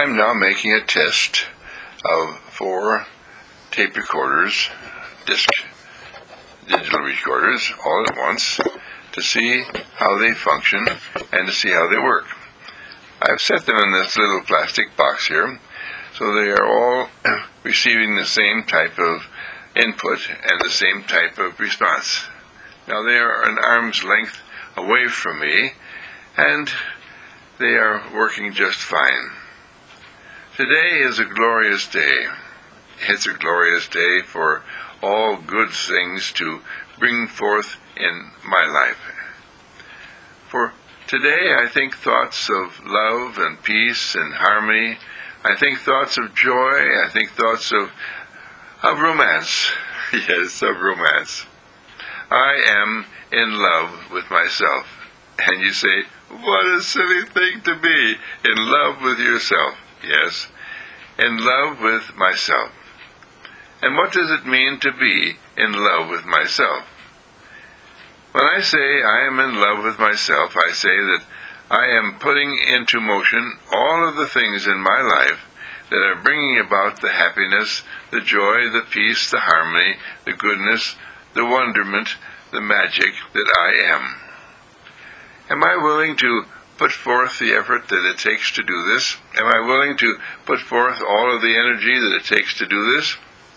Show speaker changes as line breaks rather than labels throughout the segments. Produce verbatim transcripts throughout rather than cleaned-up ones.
I'm now making a test of four tape recorders, disc digital recorders, all at once, to see how they function and to see how they work. I've set them in this little plastic box here, so they are all receiving the same type of input and the same type of response. Now they are an arm's length away from me, and they are working just fine. Today is a glorious day. It's a glorious day for all good things to bring forth in my life. For today I think thoughts of love and peace and harmony. I think thoughts of joy. I think thoughts of, of romance. Yes, of romance. I am in love with myself. And you say, what a silly thing to be, in love with yourself. Yes, in love with myself. And what does it mean to be in love with myself? When I say I am in love with myself, I say that I am putting into motion all of the things in my life that are bringing about the happiness, the joy, the peace, the harmony, the goodness, the wonderment, the magic that I am. Am I willing to put forth the effort that it takes to do this? Am I willing to put forth all of the energy that it takes to do this?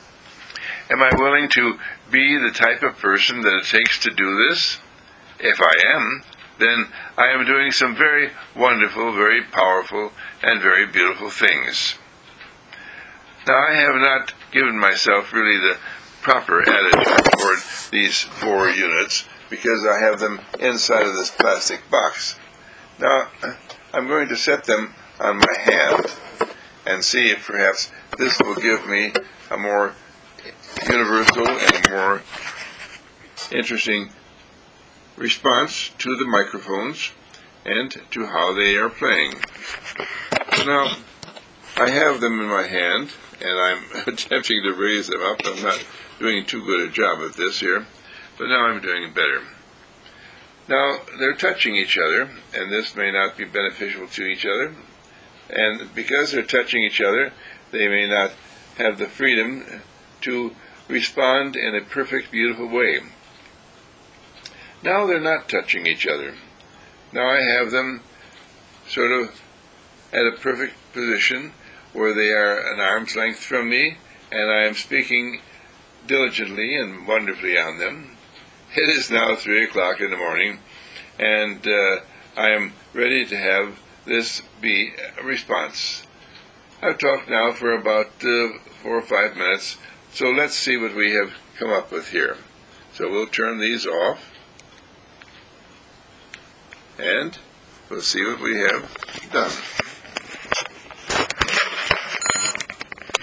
Am I willing to be the type of person that it takes to do this? If I am, then I am doing some very wonderful, very powerful, and very beautiful things. Now, I have not given myself really the proper attitude toward these four units because I have them inside of this plastic box. Now, I'm going to set them on my hand and see if perhaps this will give me a more universal and a more interesting response to the microphones and to how they are playing. So now, I have them in my hand, and I'm attempting to raise them up. I'm not doing too good a job at this here, but now I'm doing better. Now, they're touching each other, and this may not be beneficial to each other, and because they're touching each other, they may not have the freedom to respond in a perfect, beautiful way. Now they're not touching each other. Now I have them sort of at a perfect position where they are an arm's length from me, and I am speaking diligently and wonderfully on them. It is now three o'clock in the morning, and uh, I am ready to have this be a response. I've talked now for about uh, four or five minutes, so let's see what we have come up with here. So we'll turn these off, and we'll see what we have done.